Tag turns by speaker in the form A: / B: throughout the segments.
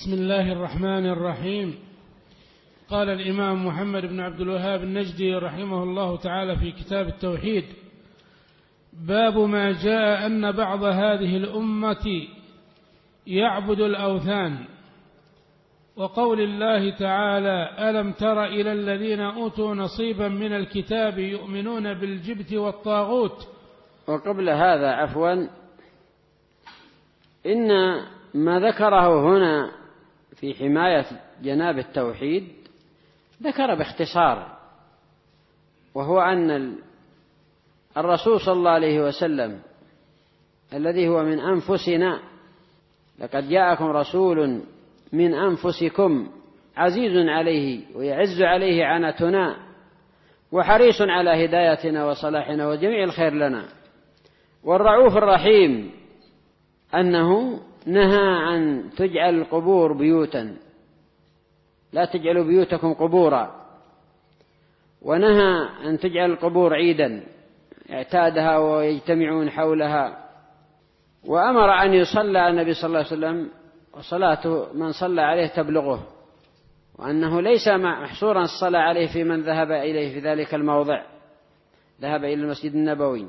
A: بسم الله الرحمن الرحيم. قال الإمام محمد بن عبد الوهاب النجدي رحمه الله تعالى في كتاب التوحيد: باب ما جاء أن بعض هذه الأمة يعبد الأوثان، وقول الله تعالى: ألم تر إلى الذين أوتوا نصيبا من الكتاب يؤمنون بالجبت والطاغوت.
B: وقبل هذا إن ما ذكره هنا في حماية جناب التوحيد ذكر باختصار، وهو أن الرسول صلى الله عليه وسلم الذي هو من أنفسنا: لقد جاءكم رسول من أنفسكم عزيز عليه ويعز عليه عنتنا وحريص على هدايتنا وصلاحنا وجميع الخير لنا. والرؤوف الرحيم أنه نهى أن تجعل القبور بيوتا، لا تجعلوا بيوتكم قبورا، ونهى أن تجعل القبور عيدا اعتادها ويجتمعون حولها، وأمر أن يصلى على النبي صلى الله عليه وسلم وصلاته من صلى عليه تبلغه، وأنه ليس محصورا الصلاة عليه في من ذهب إليه في ذلك الموضع، ذهب إلى المسجد النبوي.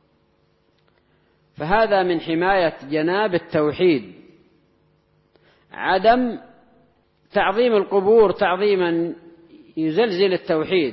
B: فهذا من حماية جناب التوحيد، عدم تعظيم القبور تعظيما يزلزل التوحيد،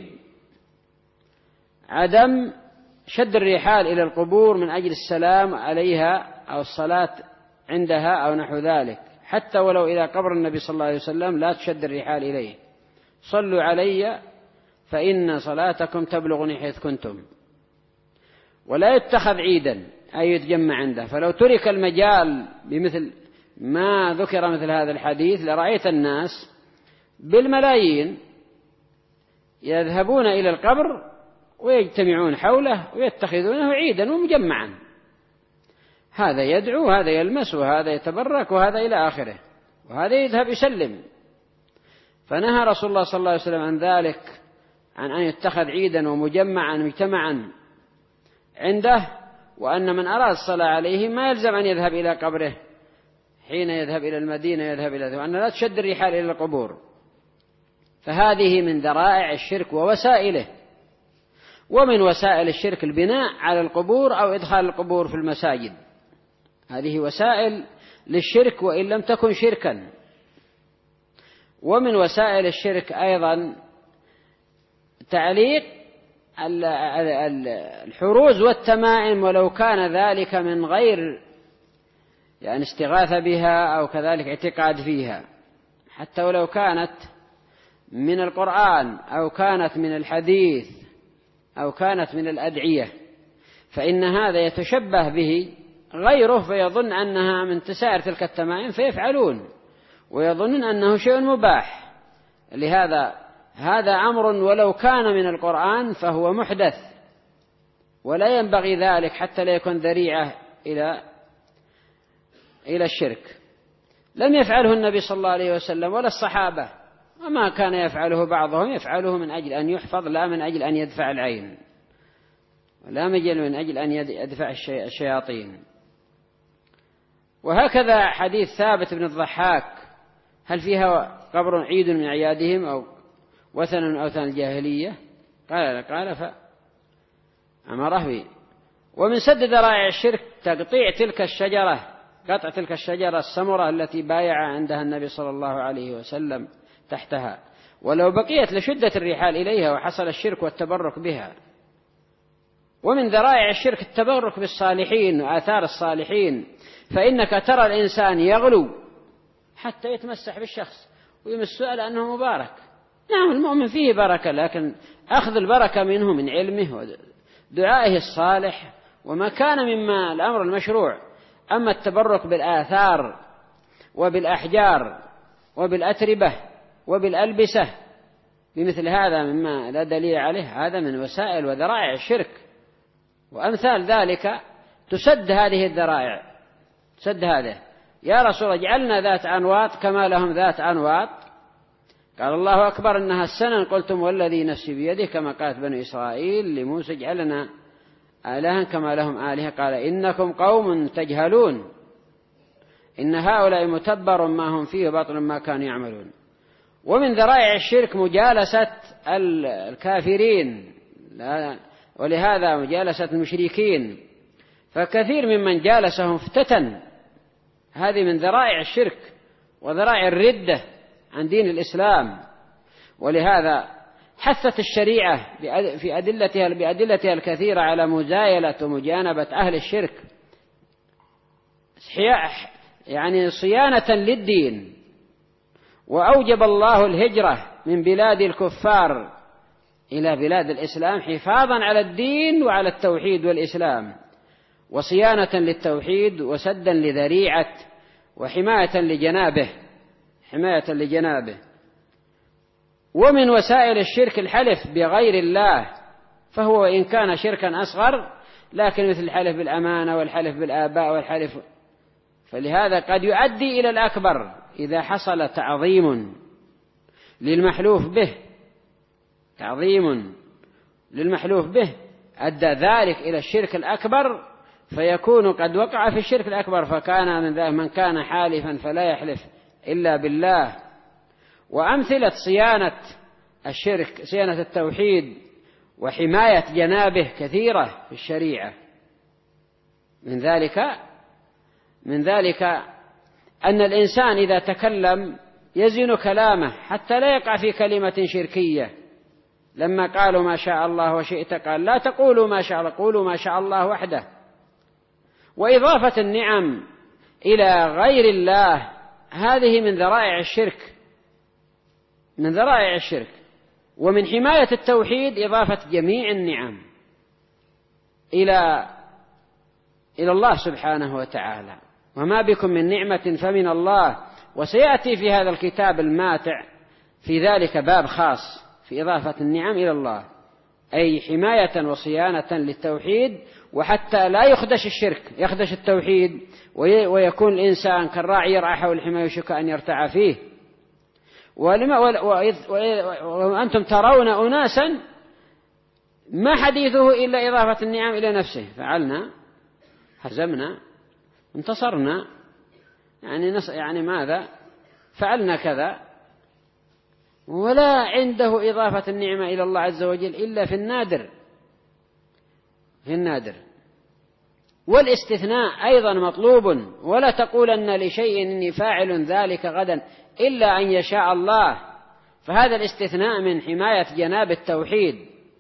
B: عدم شد الرحال إلى القبور من أجل السلام عليها أو الصلاة عندها أو نحو ذلك، حتى ولو إلى قبر النبي صلى الله عليه وسلم لا تشد الرحال إليه. صلوا علي فإن صلاتكم تبلغني حيث كنتم. ولا يتخذ عيدا أي يتجمع عنده، فلو ترك المجال بمثل ما ذكر مثل هذا الحديث لرأيت الناس بالملايين يذهبون إلى القبر ويجتمعون حوله ويتخذونه عيدا ومجمعا، هذا يدعو وهذا يلمس وهذا يتبرك وهذا إلى آخره، وهذا يذهب يسلم. فنهى رسول الله صلى الله عليه وسلم عن ذلك، عن أن يتخذ عيدا ومجمعا مجتمعا عنده، وأن من أراد الصلاة عليه ما يلزم أن يذهب إلى قبره حين يذهب إلى المدينة، يذهب إلى وأن لا تشد الرحال إلى القبور. فهذه من ذرائع الشرك ووسائله. ومن وسائل الشرك البناء على القبور أو إدخال القبور في المساجد، هذه وسائل للشرك وإن لم تكن شركا. ومن وسائل الشرك أيضا تعليق الحروز والتمائم، ولو كان ذلك من غير يعني استغاثة بها أو كذلك اعتقاد فيها، حتى ولو كانت من القرآن أو كانت من الحديث أو كانت من الأدعية، فإن هذا يتشبه به غيره فيظن أنها من تسائر تلك التمائم فيفعلون ويظنون أنه شيء مباح. لهذا هذا أمر ولو كان من القرآن فهو محدث، ولا ينبغي ذلك حتى لا يكون ذريعة إلى الشرك. لم يفعله النبي صلى الله عليه وسلم ولا الصحابة، وما كان يفعله بعضهم يفعله من أجل أن يحفظ، لا من أجل أن يدفع العين، ولا من أجل أن يدفع الشياطين. وهكذا حديث ثابت بن الضحاك: هل فيها قبر عيد من أعيادهم أو وثن من أوثان الجاهلية؟ قال فأمره به. ومن سد ذرائع الشرك تقطيع قطع تلك الشجرة السمرة التي بايع عندها النبي صلى الله عليه وسلم تحتها، ولو بقيت لشدة الرحال إليها وحصل الشرك والتبرك بها. ومن ذرائع الشرك التبرك بالصالحين وآثار الصالحين، فإنك ترى الإنسان يغلو حتى يتمسح بالشخص ويمسه على أنه مبارك. نعم المؤمن فيه بركة، لكن أخذ البركة منه من علمه ودعائه الصالح وما كان مما الأمر المشروع. أما التبرك بالآثار وبالأحجار وبالأتربة وبالألبسة بمثل هذا مما لا دليل عليه، هذا من وسائل وذرائع الشرك. وأمثال ذلك تسد هذه الذرائع، تسد هذا. يا رسول الله اجعلنا ذات أنواط كما لهم ذات أنواط. قال الله أكبر إنها السنن، قلتم والذي نفسي بيده، كما قالت بني إسرائيل لموسى اجعلنا إلها كما لهم آلهة، قال إنكم قوم تجهلون. إن هؤلاء متبر ما هم فيه وباطل ما كانوا يعملون. ومن ذرائع الشرك مجالسة الكافرين، ولهذا مجالسة المشركين، فكثير ممن جالسهم افتتن. هذه من ذرائع الشرك وذرائع الردة عن دين الإسلام. ولهذا حثت الشريعة بأدلتها الكثيرة على مزايلة ومجانبة أهل الشرك، يعني صيانة للدين. وأوجب الله الهجرة من بلاد الكفار إلى بلاد الإسلام حفاظا على الدين وعلى التوحيد والإسلام، وصيانة للتوحيد وسدا لذريعة وحماية لجنابه. ومن وسائل الشرك الحلف بغير الله، فهو إن كان شركا أصغر، لكن مثل الحلف بالأمانة والحلف بالآباء والحلف، فلهذا قد يؤدي إلى الأكبر إذا حصل تعظيم للمحلوف به أدى ذلك إلى الشرك الأكبر، فيكون قد وقع في الشرك الأكبر. فكان من ذلك من كان حالفا فلا يحلف إلا بالله. وأمثلة صيانة الشرك، صيانة التوحيد وحماية جنابه كثيرة في الشريعة. من ذلك أن الإنسان إذا تكلم يزن كلامه حتى لا يقع في كلمة شركية. لما قالوا ما شاء الله وشئت قال لا تقولوا ما شاء الله، قولوا ما شاء الله وحده. وإضافة النعم إلى غير الله هذه من ذرائع الشرك. ومن حماية التوحيد إضافة جميع النعم إلى الله سبحانه وتعالى. وما بكم من نعمة فمن الله. وسيأتي في هذا الكتاب الماتع في ذلك باب خاص في إضافة النعم إلى الله، أي حماية وصيانة للتوحيد، وحتى لا يخدش الشرك، يخدش التوحيد ويكون الإنسان كالراعي يرعى حول الحمى يوشك أن يرتع فيه. وأنتم ترون أناسا ما حديثه إلا إضافة النعم إلى نفسه، فعلنا، هزمنا، انتصرنا، يعني ماذا فعلنا كذا، ولا عنده إضافة النعمة إلى الله عز وجل إلا في النادر. والاستثناء أيضا مطلوب. ولا تقولن لشيء إني فاعل ذلك غدا إلا أن يشاء الله، فهذا الاستثناء من حماية جناب التوحيد.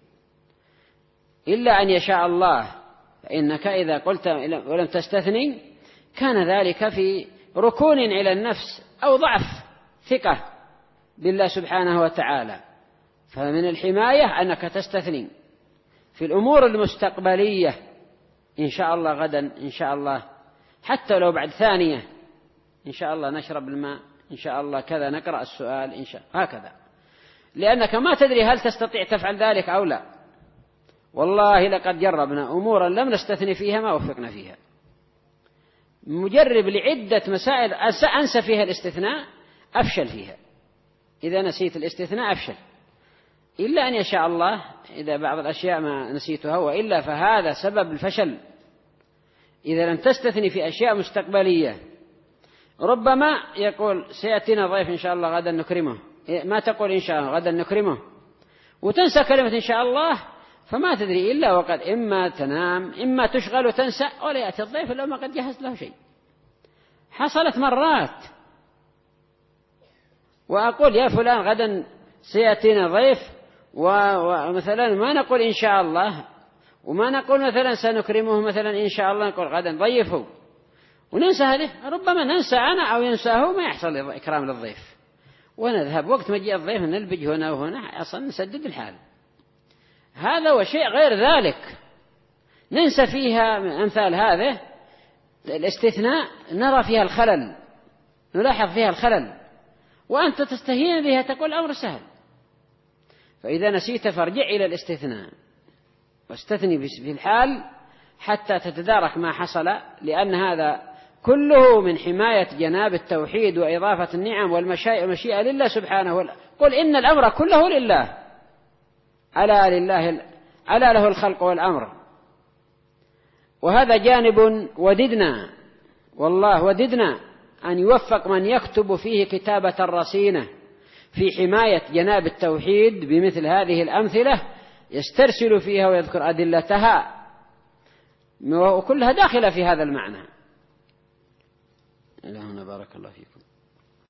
B: إلا أن يشاء الله، فإنك إذا قلت ولم تستثني كان ذلك في ركون إلى النفس أو ضعف ثقة بالله سبحانه وتعالى. فمن الحماية أنك تستثني في الأمور المستقبلية، إن شاء الله غدا، إن شاء الله حتى لو بعد ثانية، إن شاء الله نشرب الماء، إن شاء الله كذا نقرأ السؤال، إن شاء هكذا، لأنك ما تدري هل تستطيع تفعل ذلك أو لا. والله لقد جربنا أمورا لم نستثني فيها ما وفقنا فيها. مجرب لعدة مسائل أنسى فيها الاستثناء أفشل فيها. إذا نسيت الاستثناء أفشل، إلا أن يشاء الله إذا بعض الأشياء ما نسيتها، وإلا فهذا سبب الفشل. إذا لم تستثني في أشياء مستقبلية، ربما يقول سيأتينا ضيف إن شاء الله غدا نكرمه، ما تقول إن شاء الله غدا نكرمه، وتنسى كلمة إن شاء الله، فما تدري إلا وقد إما تنام إما تشغل وتنسى، ولا يأتي الضيف إلا ما قد جهز له شيء. حصلت مرات. وأقول يا فلان غدا سيأتينا ضيف، ومثلا ما نقول إن شاء الله، وما نقول مثلا سنكرمه مثلا إن شاء الله، نقول غدا ضيفه، وننسى هذه. ربما ننسى أنا أو ينساه، ما يحصل إكرام للضيف، ونذهب وقت مجيء الضيف نلبج هنا وهنا، أصلا نسدد الحال. هذا وشيء غير ذلك ننسى فيها من أمثال هذا الاستثناء، نرى فيها الخلل، نلاحظ فيها الخلل، وأنت تستهين بها تقول الأمر سهل. فإذا نسيت فارجع إلى الاستثناء واستثني في الحال حتى تتدارك ما حصل، لأن هذا كله من حماية جناب التوحيد وإضافة النعم والمشيئة لله سبحانه وتعالى. قل إن الأمر كله لله، ألا له الخلق والأمر. وهذا جانب وددنا، والله وددنا أن يوفق من يكتب فيه كتابة رصينة في حماية جناب التوحيد بمثل هذه الأمثلة، يسترسل فيها ويذكر أدلتها، وكلها داخلة في هذا المعنى. إلهنا بارك الله فيكم.